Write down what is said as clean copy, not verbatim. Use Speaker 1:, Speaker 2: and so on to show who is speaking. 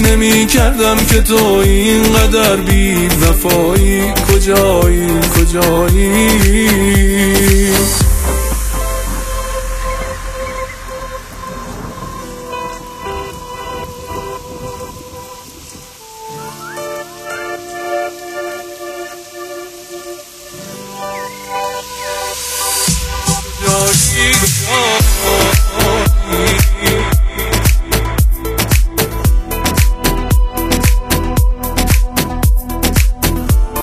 Speaker 1: نمی کردم که تو اینقدر بی وفایی. کجایی